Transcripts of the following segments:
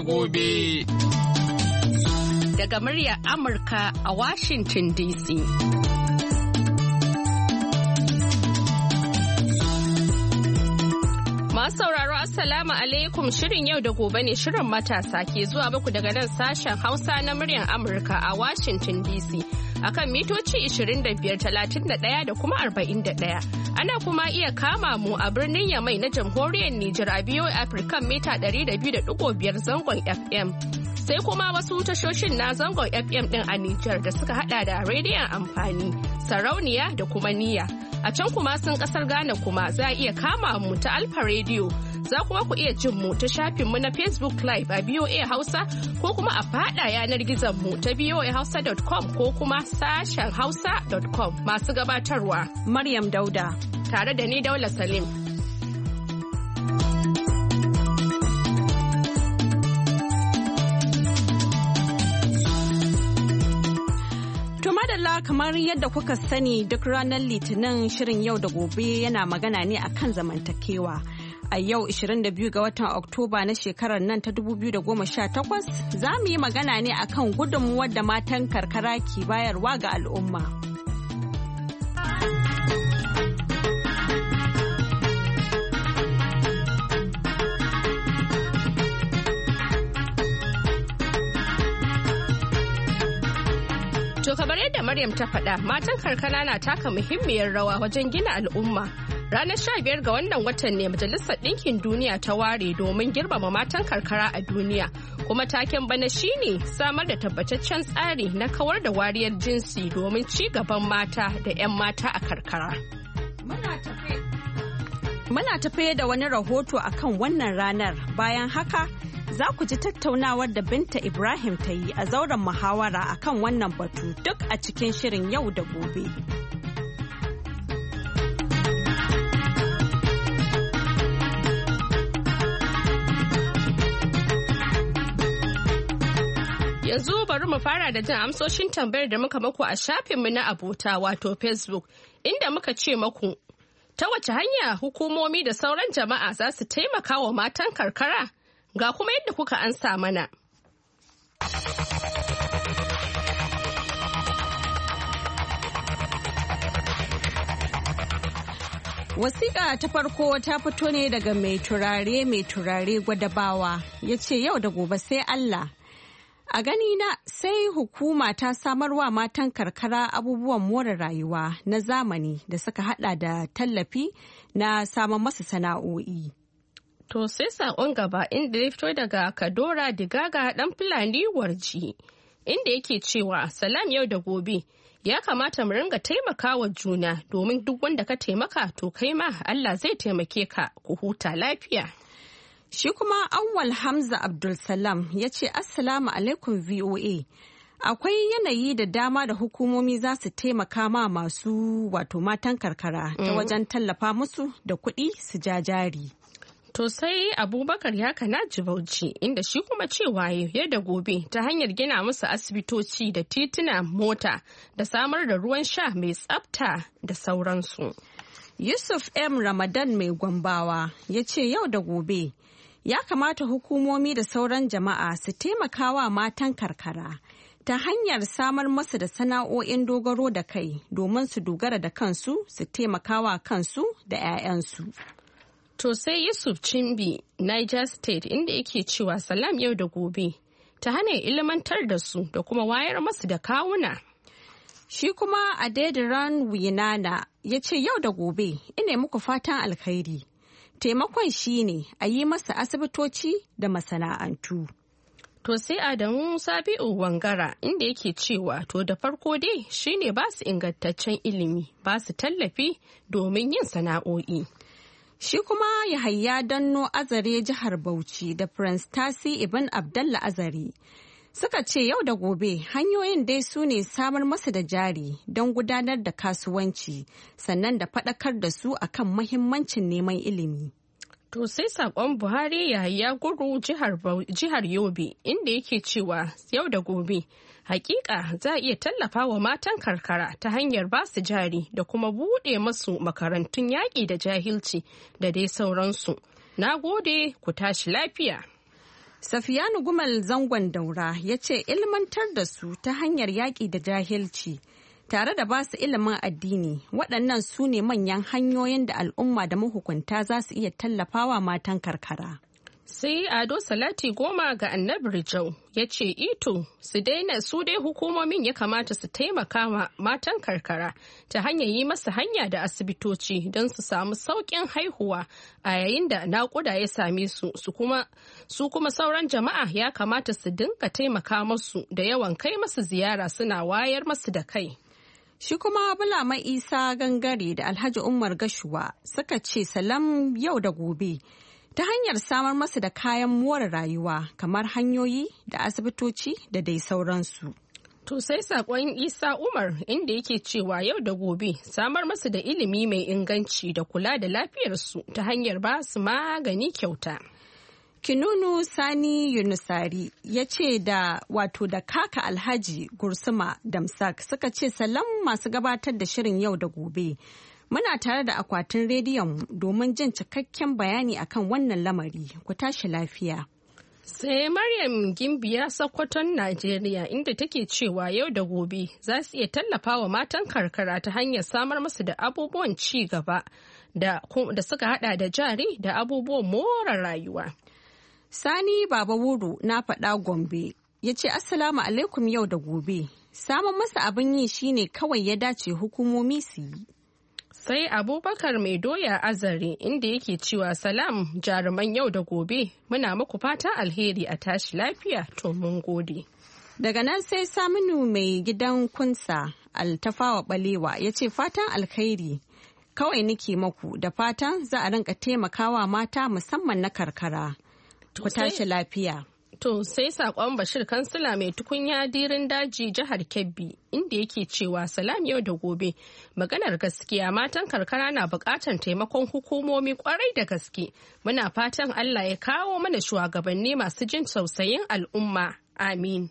gobe. Daga muryar Amurka a Washington DC. Masu sauraro Assalamu alaikum, shirin yau da gobe ne, shirin matasa ke zuwa muku daga nan sashen Hausa na muryar Amurka a Washington DC akan mitoci 25, 31 da kuma 41. Ana kuma iya kama mu a birnin Yamai na jamhuriyar Nijar a VOA Africa mita 200.5 zangon FM. Sai kuma wasu tashoshin na zangon FM din a Nijar da suka hada da rediyon amfani, sarauniya da kuma niyya. A can kuma sun kasar Ghana kuma za a iya kama mu ta Alfa Radio. Za kuma ku iya jin mu ta shafin mu na Facebook Live a VOA Hausa ko kuma a fada yanar gizon mu ta voahausa.com ko kuma sashen hausa.com. Masu gabatarwa Maryam Dauda tare da ni Daula Salim. Kamar yadda kuka sani duk ranar Litinin shirin yau da gobe yana magana ne akan zamantakewa. A yau 22 ga watan Oktoba na shekarar nan ta 2018 za mu yi magana ne akan gudunmuwar da matan karkara ke bayarwa ga al'umma. To kamar yadda Maryam ta faɗa, matan karkara na taka muhimmiyar rawa wajen gina al'umma. Ranar 15 ga wannan watan ne Majalisar Ɗinkin Duniya ta ware domin girmama matan karkara a duniya. Kuma taken bana shine samar da tabbataccen tsari na kawar da wariyar jinsi domin ci gaban mata da 'yan mata a karkara. Muna tafe da wani rahoto akan wannan ranar. Bayan haka, za ku ji tattaunawar da Binta Ibrahim ta yi a zauren muhawara akan wannan batu duk a cikin shirin yau da gobe. Yanzu bari mu fara da jin amsoshin tambayar da muka maku a shafinmu na abota wato Facebook, inda muka ce maku, ta wace hanya hukumomi da sauran jama'a za su taimaka wa matan karkara? Ga kuma yadda kuka ansa mana. Wasiƙa ta farko ta fito ne daga mai turare Gwadabawa, ya ce yau da gobe sai Allah. A gani na sai hukuma ta samarwa matan karkara abubuwan more rayuwa na zamani da suka hada da tallafi na samun masu sana'o'i. To sai saƙon gaba inda ya fito daga Kadora Digaga ɗan Fulani Warji, inda yake cewa salam yau da gobe ya kamata mu ringa taimakawa juna domin duk wanda ka taimaka to kai ma Allah zai taimake ka, ku huta lafiya. Shi kuma Awwal Hamza Abdulsalam ya ce Assalamu alaikum VOA. Akwai yanayi da dama da hukumomi za su taimaka ma masu wato matan karkara ta wajen tallafa musu da kuɗi su ja jari. To sai Abubakar ya kana Bauchi inda shi kuma cewa yau da gobe ta hanyar gina musu asibitoci da tituna mota da samar da ruwan sha mai tsafta da sauransu. Yusuf M. Ramadan mai Gwambawa ya ce yau da gobe ya kamata hukumomi da sauran jama'a su taimakawa matan karkara ta hanyar samar masu da sana'o'in dogaro da kai domin su dogara da kansu su taimakawa kansu da 'ya'yansu. To sai Yusuf Cimbi, Niger State, inda yake cewa salam yau da gobe ta hanyar ilimantar da su da kuma wayar masu da kawuna. Shi kuma Adediran Winana ya ce yau da gobe ina muku fatan alkhairi. Taimakon shi ne a yi masa asibitoci da masana'antu. To sai Adamu Sabi'u Wangara inda yake cewa to da farko dai shine ba su ingantaccen ilimi, ba su tallafi domin yin sana'o'i. Shi kuma Yahaya Danno Azare jihar Bauchi da Prince Tasi Ibn Abdallah Azare suka ce yau da gobe hanyoyin dai su ne samar masa da jari don gudanar da kasuwanci sannan da faɗakar da su akan mahimmancin neman ilimi. To sai saƙon Buhari Yahaya Guru jihar Yobe inda yake cewa yau da gobe hakika za a iya tallafa wa matan karkara ta hanyar ba su jari da kuma buɗe masu makarantun yaƙi da jahilci da dai sauransu. Na gode, ku tashi lafiya. Safiyanu Gumal Zangon Daura ya ce ilmantar da su ta hanyar yaƙi da jahilci tare da basu ilimin addini waɗannan su ne manyan hanyoyin da al'umma da mahukunta za su iya tallafawa matan karkara. Sai Ado Salati Goma ga Annabi Rijau ya ce ito su dai hukumomin ya kamata su taimaka ma matan karkara ta hanyar yi masa hanya da asibitoci don su samu sauƙin haihuwa a yayin da naƙuda ya same su kuma sauran jama'a ya kamata su dinga taimaka masu da yawan kai masu ziyara suna wayar masu da kai. Shi kuma Bulama Isa Gangare da Alhaji Umar Gashuwa suka ce salam yau da gobe. Ta hanyar samar masu da kayan more rayuwa kamar hanyoyi da asibitoci da dai sauransu. To sai sakon Isa Umar inda yake cewa yau da gobe samar masu da ilimi mai inganci da kula da lafiyarsu ta hanyar ba su magani kyauta. Kinunu Sani Yunusari ya ce da kaka Alhaji Gursuma Damsak suka ce salam masu gabatar da shirin yau da gobe. Muna tare da akwatin rediyon domin jin cikakken bayani akan wannan lamari. Ku tashi lafiya. Sai Maryam Gimbiya Sokoton Najeriya inda take cewa yau da gobe za su iya tallafa wa matan karkara ta hanyar samar musu da abubuwan ci gaba da suka hada da jari da abubuwan more rayuwa. Sani Baba Wuru na faɗa Gombe ya ce Assalamu alaikum yau da gobe. Samun masa abin yi shine kawai ya dace hukumomi su yi. Sai Abubakar Mai Doya Azare inda yake cewa salam jaruman yau da gobe muna muku fata alheri a tashi lafiya to mun gode. Daga nan sai Saminu Mai Gidan Kunsa Altafawa Balewa ya ce fatan alkhairi kawai nake maku da fatan za a rinka taimakawa mata musamman na karkara. Ku tashi lafiya. To sai sakon Bashir Kansila mai tukunya dirin daji jihar Kebbi inda yake cewa salam yau da gobe maganar gaskiya matan karkara na bukatar taimakon hukumomi kwarai da gaske. Muna fatan Allah ya kawo mana shugabanni masu jin tausayin al'umma. Amin.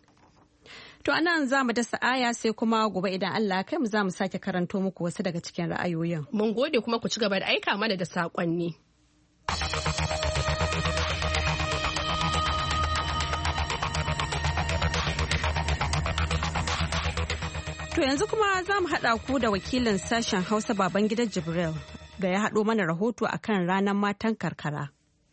To anan za mu dasa aya sai kuma gobe idan Allah kai mu za mu sake karanto muku wasu daga cikin ra'ayoyin. Mun gode kuma ku ci gaba da aika mana da saƙonni. To yanzu kuma za mu haɗa ku da wakilin sashen Hausa Babangida Jibril da ya haɗo mana rahoto akan ranar matan karkara.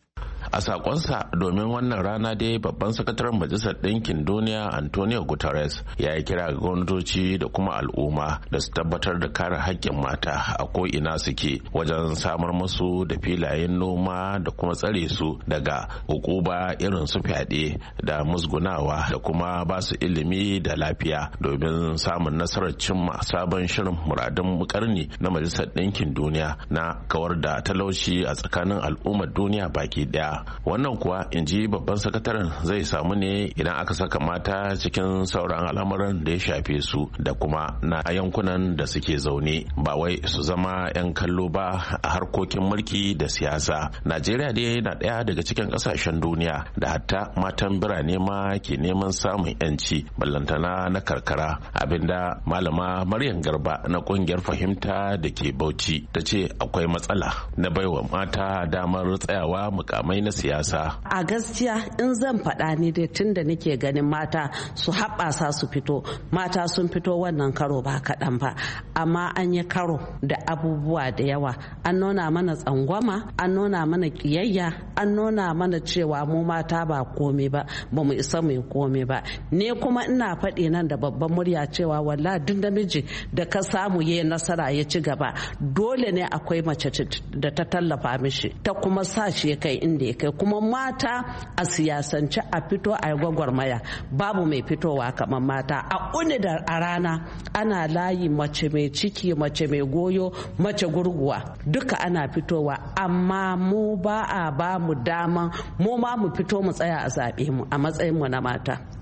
A sakonsa domin wannan rana dai babban sakataren majalisar ɗinkin duniya Antonio Guterres ya yi kira ga gwamnatoci da kuma al'umma da su tabbatar da kare haƙƙin mata a ko'ina suke wajen samar musu da filayen noma da kuma tsare su daga hukuba irin su fyaɗe da musgunawa da kuma ba su ilimi da lafiya domin samun nasarar cimma sabon shirin muradun karni na majalisar ɗinkin duniya na kawar da talauci a tsakanin al'ummar duniya baki ɗaya. Wannan kuwa in ji babban sakataren zai samu ne idan aka saka mata cikin sauran al'amuran da ya shafe su da kuma na yankunan da suke zaune ba wai su zama 'yan kallo ba a harkokin mulki da siyasa. Najeriya dai na ɗaya daga cikin ƙasashen duniya da hatta matan birane ma ke neman samun 'yanci ballantana na karkara, abinda malama Maryam Garba na ƙungiyar fahimta da ke Bauchi ta ce akwai matsala na baiwa mata damar tsayawa mukamai na siyasa. A gaskiya in zan faɗa ni dai tun da nake ganin mata su haɓasa su fito, mata sun fito wannan karo ba kaɗan ba, amma an yi karo da abubuwa da yawa. An nuna mana tsangwama, an nuna mana ƙiyayya, an nuna mana cewa mu mata ba komai ba, ba mu isa mu yi komai ba. Ne kuma ina faɗi nan da babban murya cewa wallahi duk namiji da ka samu yayi nasara ya ci gaba, dole ne akwai mace da ta tallafa mishi ta kuma sa shi kai inda ya kai. Kuma mata a siyasance a fito a yi gwagwarmaya, babu mai fitowa kamar mata. A uni da a rana ana layi mace mai ciki, mace mai goyo, mace gurguwa, duka ana fitowa, amma mu ba a ba mu daman mu ma mu fito mu tsaya a zaɓe mu a matsayin mu na mata.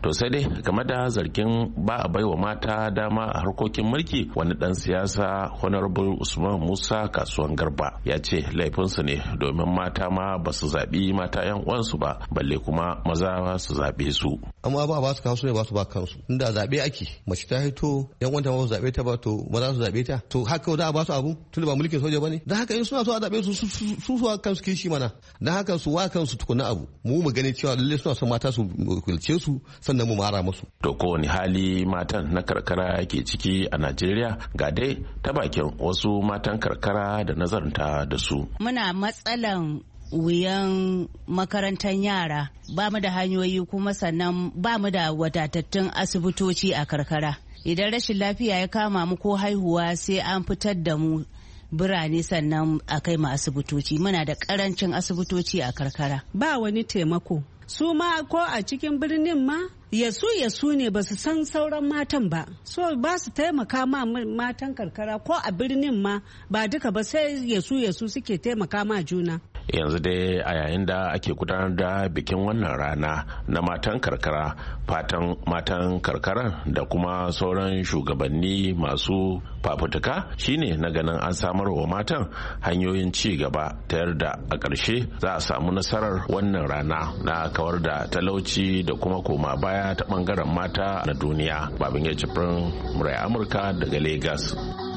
To sai dai game da zargin ba a baiwa mata dama a harkokin mulki, wani dan siyasa Honorable Usman Musa Kasuwan Garba ya ce laifinsu ne domin mata ma ba su zaɓi mata 'yan uwansu ba, balle kuma maza su zaɓe su. Amma ba su kansu ne ba su ba kansu. Inda zaɓe ake mace ta hito 'yan uwanta ba su zaɓe ta ba, to maza su zaɓe ta. To haka za a ba su abu tun ba mulkin soja ba ne. Da haka in suna so a zaɓe su kansu kishi mana. Da haka su wa kansu tukuna abu. Mu gani cewa lalle suna son mata su wakilce su sannan mu mara musu. To kowane hali matan na karkara ke ciki a Najeriya, ga dai ta bakin wasu matan karkara da nazarta da su. Muna matsalan wuyan makarantar yara, ba mu da hanyoyi kuma sannan ba mu da wadatattun asibitoci a karkara. Idan rashin lafiya ya kama mu ko haihuwa sai an fitar da mu birane sannan a kai mu asibitoci. Muna da karancin asibitoci a karkara. Ba wani taimako. Su ma ko a cikin birnin ma yasu ne ba su san sauran matan ba, so ba su taimaka ma matan karkara ko a birnin ma ba duka ba, sai yasu suke taimaka ma juna. Yanzu dai a yayin da ake gudanar da bikin wannan rana na matan karkara, fatan matan karkara da kuma sauran shugabanni masu fafutuka shine na ganin an samar wa matan hanyoyin ci gaba ta yarda a ƙarshe za a samu nasarar wannan rana na kawar da talauci da kuma koma baya ta bangaren mata na duniya. Babin ya Jibrin, murai Amurka daga Lagos.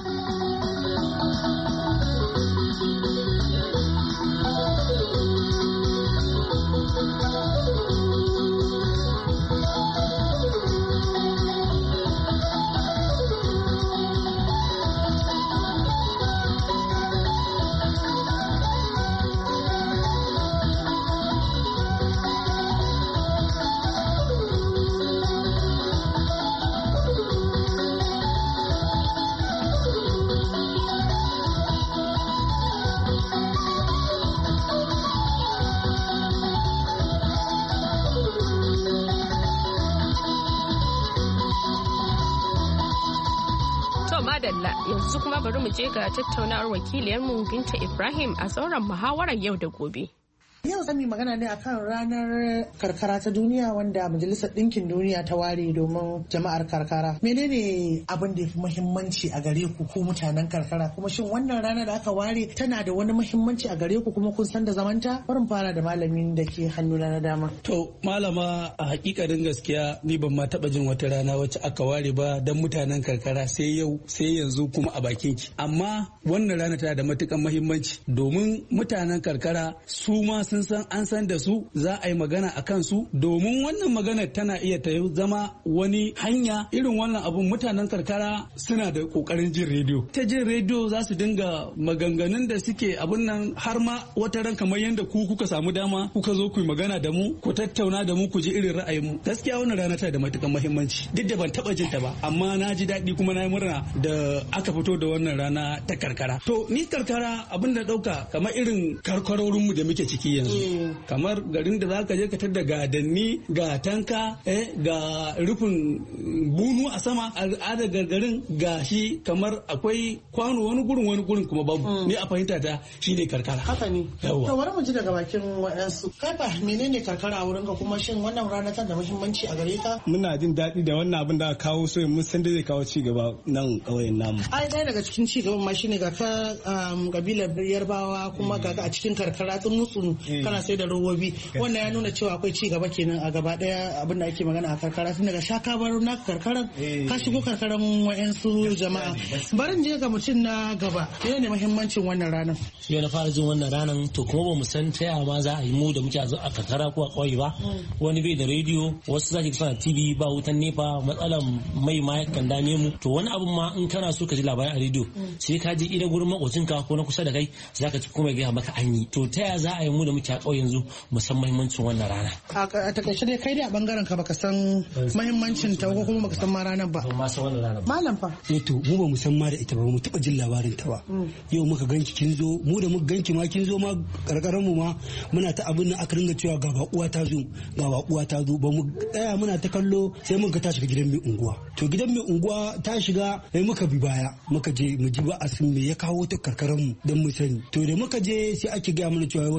madalla yanzu kuma bari mu je ga tattaunawar wakiliyarmu Binta Ibrahim a sauran muhawarar yau da gobe. Yau zan yi magana ne akan ranar karkara ta duniya wanda Majalisar Ɗinkin Duniya ta ware domin jama'ar karkara. Menene abin da ya fi muhimmanci a gare ku mutanen karkara? Kuma shin wannan rana da aka ware tana da wani muhimmanci a gare ku kuma kun san da zamanta? Bari fara da malamin da ke hannuna na dama. To malama, a hakikanin gaskiya ni ban ma taba jin wata rana wacce aka ware ba don mutanen karkara sai yau sai yanzu kuma a bakin ki. Amma wannan rana tana da matukan muhimmanci domin mutanen karkara su ma sun san an san da su, za a yi magana a kansu domin wannan magana tana iya ta zama wani hanya. Irin wannan abun mutanen karkara suna da kokarin jin rediyo. Ta jin rediyo za su dinga maganganun da suke abun nan, har ma wata ran kamar yadda ku kuka samu dama kuka zo ku yi magana da mu, ku tattauna da mu, ku ji irin ra'ayin mu. Gaskiya wannan rana tana da matukan muhimmanci, duk da ban taba jin ta ba, amma na ji daɗi kuma na yi murna da aka fito da wannan rana ta karkara. To ni karkara abin da ɗauka kamar irin karkarorin mu da muke ciki yanzu, kamar garin da zaka je ka tada ga danni, ga tanka, ga rufin bunu a sama, al'ada gargarin ga shi kamar akwai kwano wani gurin kuma babu. Ni a fahimta ta shine karkara. Haka ne. To bari mu ji daga bakin waɗansu. Kai fa menene karkara a wurinka, kuma shin wannan rana tana da muhimmanci a gare ka? Muna jin daɗi da wannan abin da aka kawo, so mun san da zai kawo ci gaba nan ƙauyen namu. Ai ɗaya daga cikin ci gaban ma shine ga ka kabilar Yarbawa kuma ga a cikin karkara tsun kana sai da robobi. Wannan ya nuna cewa akwai ci gaba kenan a gaba daya abin da ake magana a karkara, tun daga shaka baro na karkaran ka shigo karkaran wayansu jama'a. Barin je ga mutum na gaba, ne muhimmancin wannan ranar. Yau na fara jin wannan ranar, to kuma ba mu san ta yaya ma za a yi mu da muke a karkara ko a ƙauye ba. Wani bai da rediyo, wasu za ki suna TV, ba wutan nefa, matsalan mai ma kan dame mu. To wani abun ma in kana so ka ji labarai a rediyo sai ka je ida gurin makocinka ko na kusa da kai, za ka kuma gaya maka an yi. To ta yaya za a yi mu da muke a ƙauye yanzu musamman muhimmancin wannan rana? A takaice dai kai dai a bangaren ka baka san muhimmancin ta ko kuma baka san ma ranar ba. Malam fa. To mu ba mu san ma da ita ba, mu taba jin labarin ta ba. Yau muka ganki kin zo, mu da muka ganki ma kin zo ma karkaran mu ma muna ta abin nan aka ringa cewa ga bakuwa ta zo, ga bakuwa ta zo, ba mu tsaya muna ta kallo sai mun ka ta shiga gidan mai unguwa. To gidan mai unguwa ta shiga sai muka bi baya, muka je mu ji ba asin me ya kawo ta karkaran mu dan mu sani. To da muka je sai ake ga mana cewa wata rana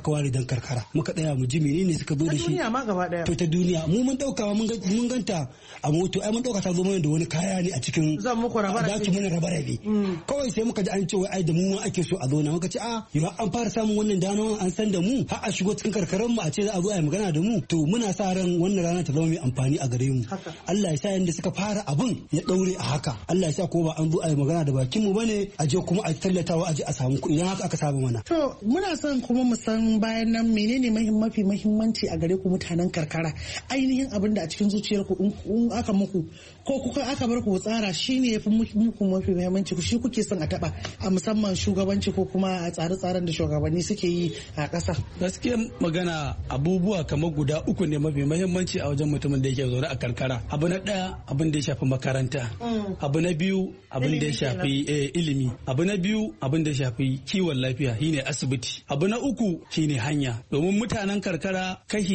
aka ware dan karkara muka tsaya mu ji menene suka zo da shi duniya ma gaba daya to ta duniya mu mun dauka mun ganta a moto ai mun dauka ta zo mana da wani kaya ne a cikin zan muku rabe kawai sai muka ji an ce wai ai da mu ake so a zo na muka ce yau an fara samun wannan dama an san da mu har a shigo cikin karkarar mu a ce za a zo a yi magana da mu to muna sa ran wannan rana ta zama mai amfani a gare mu Allah ya sa yanda suka fara abun ya daure a haka Allah ya sa ko ba an zo a yi magana da bakin mu bane a je kuma a tallatawa a je a samu kuɗi idan haka aka saba mana to muna son kuma mu san bayan nan menene mafi muhimmanci a gare ku mutanen karkara ainihin abin da a cikin zuciyar ku in aka muku ko kuka aka bar ku tsara shine yafi muku mafi muhimmanci ku shi kuke son a taba a musamman shugabanci ko kuma a tsare-tsaren da shugabanni suke yi a ƙasa gaskiya magana abubuwa kamar guda uku ne mafi muhimmanci a wajen mutumin da yake zaune a karkara abu na ɗaya abin da ya shafi makaranta abu na biyu abin da ya shafi ilimi abu na biyu abin da ya shafi kiwon lafiya shine asibiti abu na uku shine hanya domin mutanen karkara kashi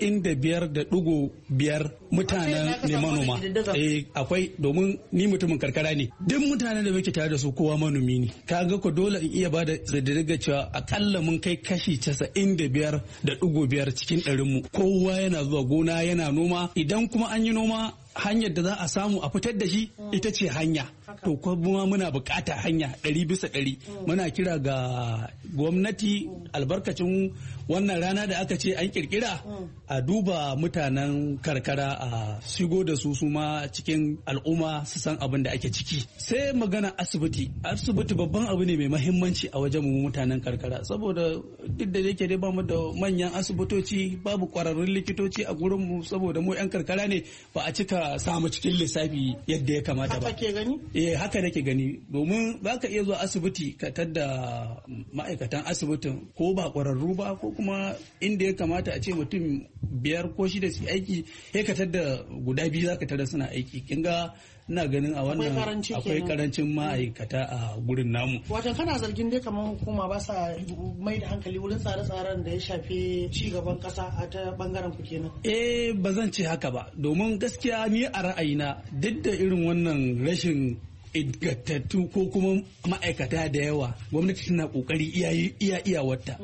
95.5 mutanen ne manoma akwai domin ni mutumin karkara ne duk mutanen da muke tare da su kowa manomi ne kaga ko dole in iya bada daga cewa akalla mun kai kashi 95.5 cikin 100 mu kowa yana zuwa gona yana noma idan kuma an yi noma hanyar da za a samu a fitar da shi ita ce hanya to kuma muna bukata hanya 100%. Muna kira ga gwamnati albarkacin wannan rana da aka ce an kirkira a duba mutanen karkara a shigo da su ma cikin al'umma su san abin da ake ciki. Sai magana asibiti babban abu ne mai mahimmanci a wajen mu mutanen karkara saboda duk da yake dai bamu da manyan asibitoci babu kwararrun likitoci a gurin mu saboda mu 'yan karkara ne ba a cika samu cikin lissafi yadda ya kamata ba. Haka ke gani? Haka nake gani domin ba ka iya zuwa asibiti ka tadda ma'aikatan asibitin ko ba ƙwararru ba ko kuma inda ya kamata a ce mutum 5 ko 6 su aiki ya ka tadda guda 2 za ka tada suna aiki kinga ina ganin a wannan akwai karancin ma'aikata a gurin namu. Wato kana zargin dai kamar hukuma ba sa mai da hankali wurin tsare-tsaren da ya shafi ci gaban kasa a ta bangaren ku kenan. Ba zan ce haka ba domin gaskiya ni a ra'ayina duk da irin wannan rashin ingantattu ko kuma ma'aikata da yawa gwamnati tana kokari iyawarta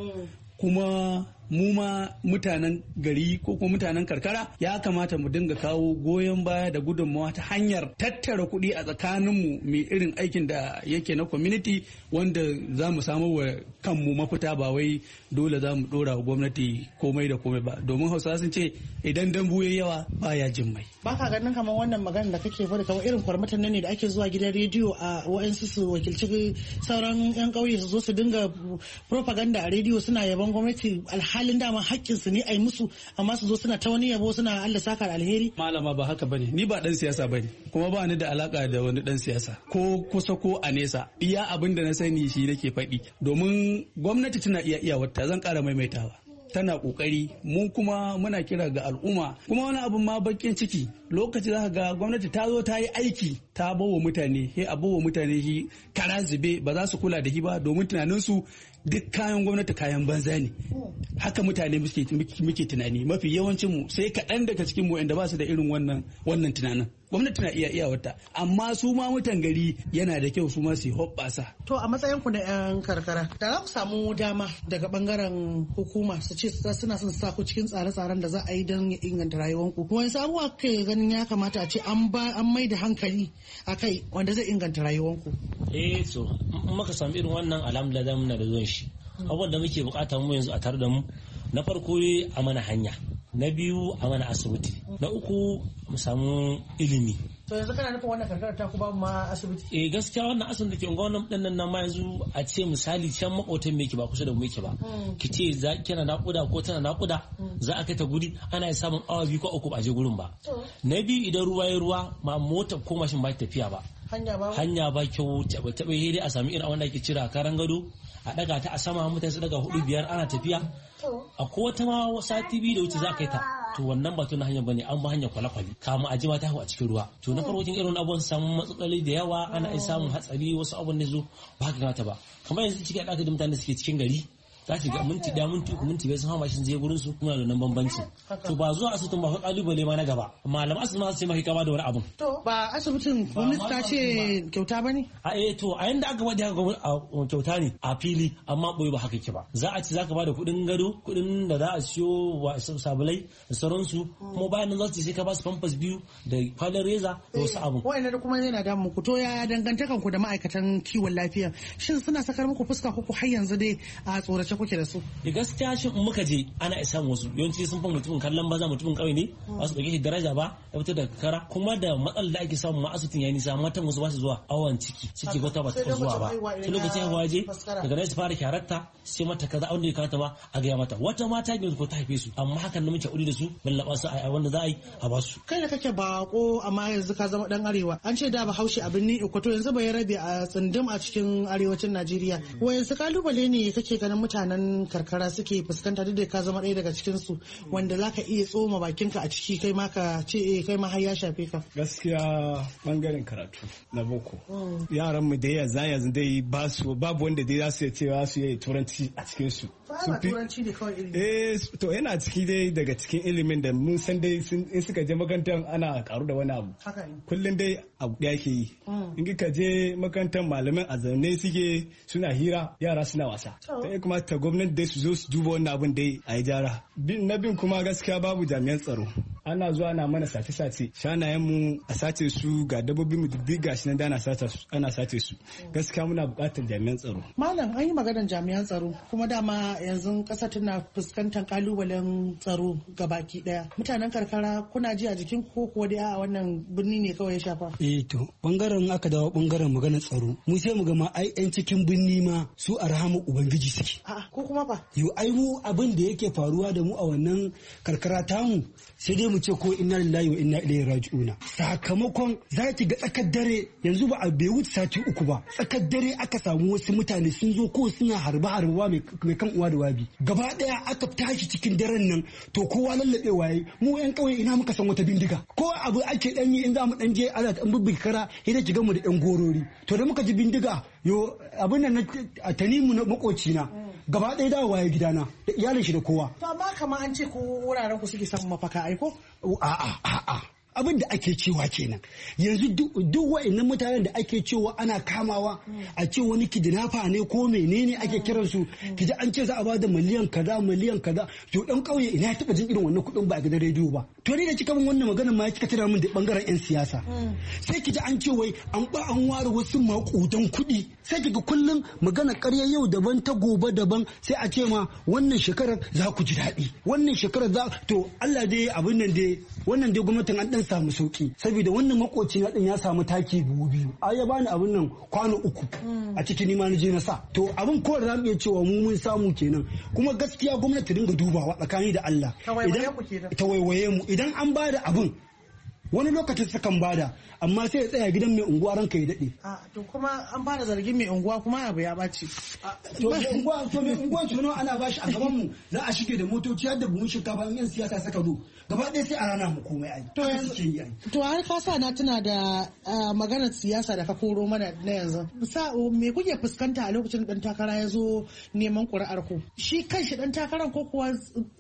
kuma mu ma mutanen gari ko kuma mutanen karkara ya kamata mu dinga kawo goyon baya da gudunmawa ta hanyar tattara kuɗi a tsakaninmu mai irin aikin da yake na community wanda za mu samu wa kanmu mafita ba wai dole za mu ɗora wa gwamnati komai da komai ba domin hausawa sun ce idan dambu ya yawa baya jin mai. Ba ka ganin kamar wannan magana da kake faɗi kamar irin kwarmatan nan ne da ake zuwa gidan rediyo a wa'ansu su wakilci sauran 'yan ƙauye su zo su dinga propaganda a rediyo suna yaban gwamnati halin dama haƙƙinsu ne a yi musu amma su zo suna ta wani yabo suna Allah saka da alheri. Malama ba haka bane ni ba dan siyasa bane kuma ba ni da alaka da wani dan siyasa ko kusa ko a nesa iya abin da na sani shi nake faɗi domin gwamnati tana iya wata zan ƙara maimaitawa tana kokari mu kuma muna kira ga al'umma kuma wani abin ma bakin ciki lokaci za ka ga gwamnati ta zo ta yi aiki ta bawa mutane a bawa mutane shi kara zube ba za su kula da shi ba domin tunaninsu duk kayan gwamnati kayan banza ne haka mutane muke tunani mafi yawancin mu sai kaɗan daga cikin mu inda ba su da irin wannan tunanin gwamnati na iya wata amma su ma mutan gari yana da kyau su ma su hoɓɓasa. To a matsayin ku na 'yan karkara da za ku samu dama daga bangaren hukuma su ce suna son sa ku cikin tsare-tsaren da za a yi don inganta rayuwanku wani sabuwa kai ganin ya kamata a ce an mai da hankali a kai wanda zai inganta rayuwanku. So in maka samu irin wannan alhamdulillah muna da zuwan shi abubuwan da muke bukata mu yanzu a tare da mu na farko a mana hanya na biyu a mana asibiti na uku mu samu ilimi. To yanzu kana nufin wannan karkara ta ku ba ma asibiti? Gaskiya wannan asibiti da ke unguwar nan nan ma yanzu a ce misali can makotan me ke ba kusa da mu yake ba ki ce za kina nakuda ko tana nakuda za a kai ta guri ana samun awa 2 ko 3 ba a je gurin ba. Na biyu idan ruwa ya ruwa ma mota ko mashin ba tafiya ba. Hanya ba kyau taɓa dai a sami irin wanda ake cira karan gado a daga ta a sama mutane su daga 4-5 ana tafiya a wata ma sati 2 da wuce za ka yi ta to wannan ba na hanyar bane an ba hanyar kwale-kwale kama a jima ta hau a cikin ruwa to na farko irin abubuwan samun matsaloli da yawa ana iya samun hatsari wasu abubuwan da zo ba ka gata ba kamar yanzu cikin ɗaka da mutane suke cikin gari za ki ga minti 1 minti 3 minti 5 sun hawa mashin zai gurin su kuma da nan bambanci to ba zuwa asibitin ba kalubale ma na gaba malaman asibiti ma su ce maka kama da wani abun to ba asibitin gwamnati ta ce kyauta bane to a yanda aka wadi haka kyauta ne a fili amma boye ba haka ke ba za a ci zaka bada kuɗin gado kuɗin da za a siyo sabulai da sauransu kuma bayan nan za su sai ka ba su pampers 2 da kwalin reza da wasu abun wa'annan da kuma yana da mu to yaya dangantakan ku da ma'aikatan kiwon lafiya shin suna sakar muku fuska ko har yanzu dai a tsorace kuke da su gaskiya shin in muka je ana isa wasu yawanci sun fa mutumin kallon baza mutumin kauye ne ba su dauke shi daraja ba ya fito da kara kuma da matsalar da ake samu ma asibitin yayi nisa matan wasu ba su zuwa awon ciki wata ba ta zuwa ba sai lokacin haihuwa je daga nan su fara kyararta sai mata kaza abin da ya kamata ba a gaya mata wata mata ne ko ta haife su amma hakan da muke uri da su lallaba su a wanda za a yi a ba su kai da kake bako amma yanzu ka zama dan arewa an ce da Bahaushe abin ni to yanzu bai rabe a tsindin a cikin arewacin Najeriya wayansu kalubale ne kake ganin mutanen karkara suke fuskanta duk da ka zama ɗaya daga cikin su wanda zaka iya tsoma bakinka a ciki kai ma ka ce kai ma har ya shafe ka gaskiya bangaren karatu na boko yaran mu da yanzu dai babu wanda dai za su ce za su yi turanci a cikin su turanci ne kawai ilimi to yana ciki dai daga cikin ilimin da mun san dai in suka je makarantar ana karu da wani abu kullum dai abu da yake yi in ka je makarantar malaman a zaune suke suna hira yara suna wasa ta ya kamata gwamnati dai su zo su duba wannan abin dai a yi jara na bin kuma gaskiya babu jami'an tsaro ana zuwa ana mana sace-sace shanayen mu a sace su ga dabbobin mu duk gashi nan da ana sace su gaskiya muna buƙatar jami'an tsaro malam an yi maganar jami'an tsaro kuma dama yanzu ƙasa tana fuskantar kalubalen tsaro gabaki daya mutanen karkara kuna ji a jikin ko kuwa dai a wannan birni ne kawai ya shafa to bangaren aka dawo bangaren maganar tsaro mu sai mu ga ma ai yan cikin birni ma su a rahama ubangiji suke ko kuma ba yo ai mu abin da yake faruwa da mu a wannan karkara tamu sai dai mu ce ko inna lillahi wa inna ilaihi raji'una sakamakon za ki ga tsakar dare yanzu ba a bai wuce sati 3 ba tsakar dare aka samu wasu mutane sun zo ko suna harba mai kan uwa da wabi gaba daya aka tashi cikin daren nan to kowa lallabe waye mu yan kauye ina muka san wata bindiga ko abu ake dan yi in za mu dan je ana dan bubbuga kara idan ki ga mu da yan gorori to da muka ji bindiga yo abin nan a tanimu na makoci na gaba ɗaya da waye gidana da iyalin shi da kowa to amma kamar an ce ko wuraren ku suke samun mafaka aiko a'a abin da ake cewa kenan yanzu duk wa'annan mutanen da ake cewa ana kamawa a ce wani kidnapper ne ko menene ake kiransu kiji an ce za a bada miliyan kaza to dan kauye ina ya taba jin irin wannan kudin ba a gidan rediyo ba to ni da kika min wannan maganar ma kika tana min da bangaren yan siyasa sai kiji an ce wai an ware wasu makudan kudi sai kiga kullum magana ƙarya yau daban ta gobe daban sai a ce ma wannan shekarar za ku ji daɗi wannan shekarar za to Allah dai abin nan dai wannan dai gwamnatin an dan samu sauki saboda wannan makoci na din ya samu taki 2 a ya bani abin nan kwano 3 a cikin nima na je na sa to abin ko da zamu iya cewa mu mun samu kenan kuma gaskiya gwamnati dinga dubawa tsakani da Allah idan ta waiwaye mu idan an bada abin wani lokacin sukan bada amma sai ya tsaya gidan mai unguwa ranka ya dade to kuma an fara zargin mai unguwa kuma abu ya baci to mai unguwa tuno ana bashi a gaban mu za a shige da motoci har da buhun shinkafa in yan siyasa suka zo gaba ɗaya sai a rana mu komai ai to to har ka sa na tuna da maganar siyasa da ka koro mana na yanzu me kuke fuskanta a lokacin dan takara ya zo neman ƙuri'ar ku shi kanshi dan takaran ko kuwa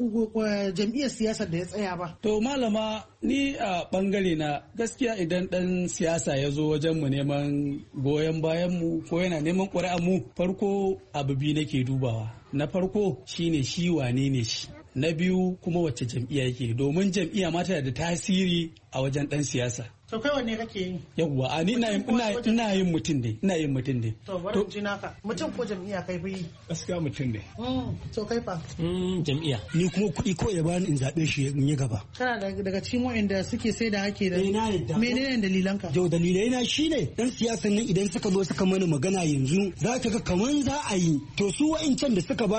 jam'iyyar siyasar da ya tsaya ba to malama ni a bangare na gaskiya idan dan siyasa ya zo wajen mu neman goyon bayan mu ko yana neman ƙuri'ar mu farko abu biyu nake dubawa na farko shine shi wane ne shi na biyu kuma wacce jam'iyya yake domin jam'iyya ma tana da tasiri a wajen dan siyasa to kai wanne kake yi yawwa a ni ina yin mutum ne to bari ji naka mutum ko jam'iyya kai bi gaskiya mutum ne to kai fa jam'iyya ni kuma kuɗi ko ya bani in zabe shi in yi gaba kana daga cikin waɗanda suke sai da hake da menene dalilanka to dalilai na shine dan siyasan nan idan suka zo suka mana magana yanzu za ka ga kaman za a yi to su wa'incan da suka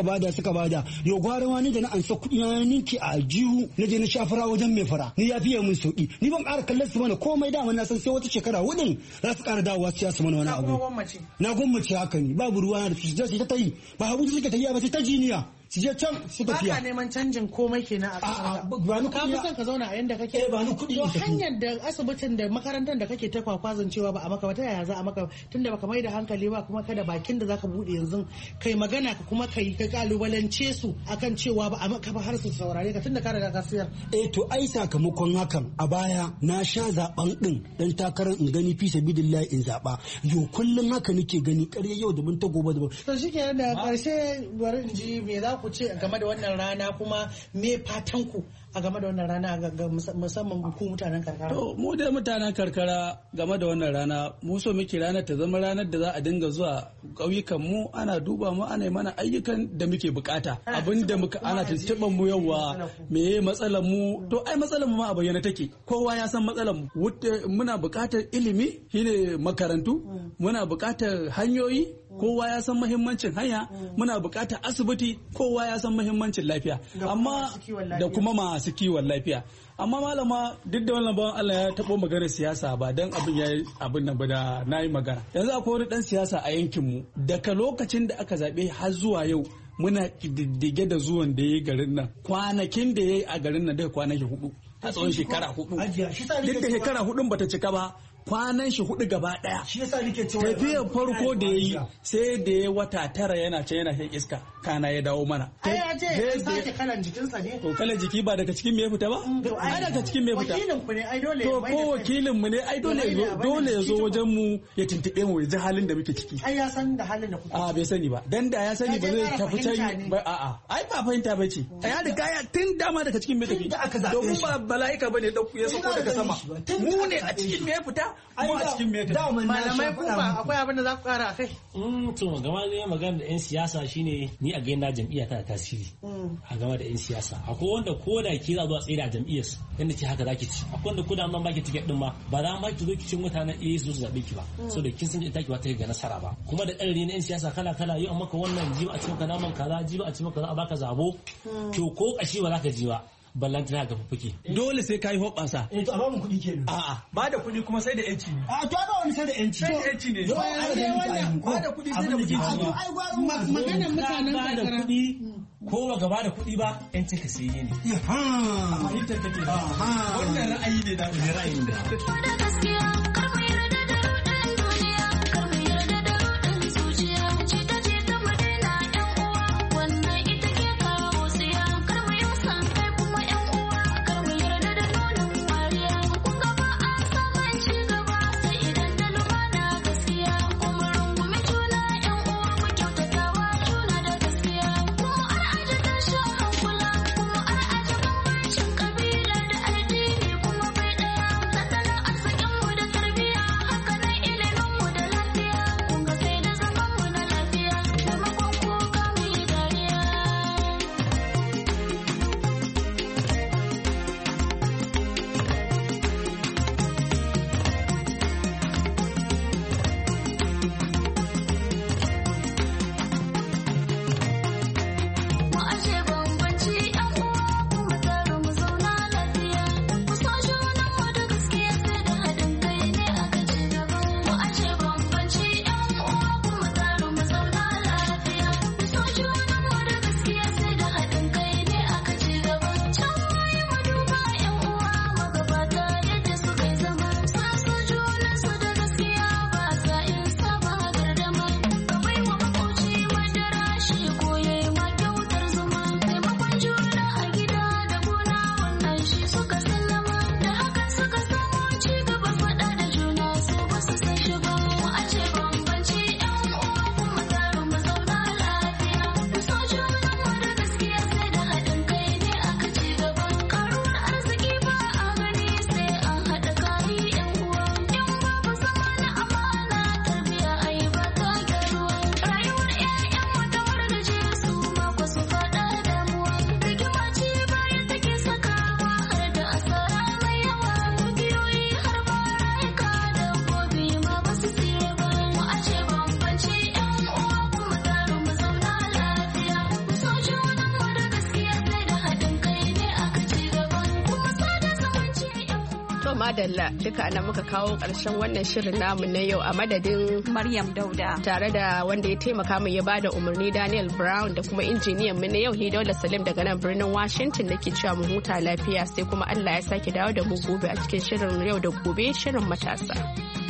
bada yo gwara wani da na ansa kuɗi na ninki a aljihu na je na shafara wajen mai fara ni ya fiye mun sauki ni ban ƙara kallon su mana komai dama na san sai wata shekara hudun za su ƙara dawowa siyasa mana wani abu na gwammace haka ne babu ruwa da su ta yi ba habu suke tafiya ba sai ta jiniya su je can su tafiya. Ba ka neman canjin komai kenan a kasar ba ni ka fi son ka zauna a yanda kake. Ba ni kuɗi. To hanyar da asibitin da makarantar da kake ta kwakwazan cewa ba a maka ba ta yaya za a maka tunda baka mai da hankali ba kuma kada bakin da zaka bude yanzu kai magana ka kuma kai ka kalubalance su akan cewa ba a maka ba har su saurare ka tunda ka riga ka siyar. To ai sakamakon hakan a baya na sha zaben din dan takarar in gani fi sabilillahi in zaba yo kullum haka nake gani ƙarya yau da mun ta gobe da to shikenan da karshe bari in ji me za ku ce game da wannan rana kuma me fatan ku a game da wannan rana ga musamman ku mutanen karkara. To mu dai mutanen karkara game da wannan rana mu so muke ranar ta zama ranar da za a dinga zuwa ƙauyukan mu ana duba mu ana mana ayyukan da muke bukata abinda muka ana tuntuɓan mu yawa meye matsalar mu to ai matsalar mu ma a bayyana take kowa ya san matsalar mu muna bukatar ilimi shine makarantu muna bukatar hanyoyi kowa ya san muhimmancin hanya muna bukatar asibiti kowa ya san muhimmancin lafiya amma da kuma masu kiwon lafiya amma malama duk da wannan bawan Allah ya tabo maganar siyasa ba dan abin yayi abin nan ba da nayi magana yanzu akwai wani dan siyasa a yankin mu daga lokacin da aka zabe har zuwa yau muna kididdige da zuwan da yayi garin nan kwanakin da yayi a garin nan daga kwanaki 4 a tsawon shekara 4 duk da shekara 4 bata cika ba kwanan shi 4 gaba daya shi yasa nake cewa tafiyar farko da yayi sai da ya wata 9 yana can yana shan iska kana ya dawo mana ai ya sake kalan jikinsa ne to kalan jiki ba daga cikin me ya fita ba ai daga cikin me ya fita wakilin ku ne ai dole to ko wakilin mu ne ai dole ya zo wajen mu ya tuntube mu ya ji halin da muke ciki ai ya san da halin da kuke a bai sani ba dan da ya sani ba zai tafi can ba a'a ai ba fahimta bace ya riga ya tun dama daga cikin me tafi domin ba bala'ika bane dauku ya sako daga sama mu ne a cikin me ya fita mu a cikin me tafi malamai ku ba akwai abin da za ku kara akai to gama ne magana da yan siyasa shine ni a gaina jam'iyya ta tasiri a game da yan siyasa akwai wanda ko da ke za zuwa tsaye da jam'iyyar su yanda ce haka zaki ci akwai wanda ko da an baki tiket din ma ba za ma ki zo ki cin mutanen su zabe ki ba saboda kin san ita ki ba ta ga nasara ba kuma da ƙarri na yan siyasa kala kala yau maka wannan jiba a cikin ka naman kaza jiba a cikin ka za a baka zabo to ko kashi ba za ka ji ba ballantana ga fufuke dole sai kai hoɓasa to a ba mu kuɗi kenan a'a ba da kuɗi kuma sai da yanci ne a to ba wani sai da yanci sai da yanci ne ba da kuɗi sai da mutunci maganar mutanen ba da kuɗi ko ba gaba da kuɗi ba yancin ka sai ne a fahimtar take wannan ra'ayi ne da ra'ayin da madalla duka anan muka kawo ƙarshen wannan shirin namu na yau a madadin Maryam Dauda tare da wanda ya taimaka min ya bada umarni Daniel Brown da kuma injiniyan mu na yau Hidaula Salim daga nan birnin Washington nake cewa mu huta lafiya sai kuma Allah ya sake dawo da mu gobe a cikin shirin yau da gobe shirin matasa.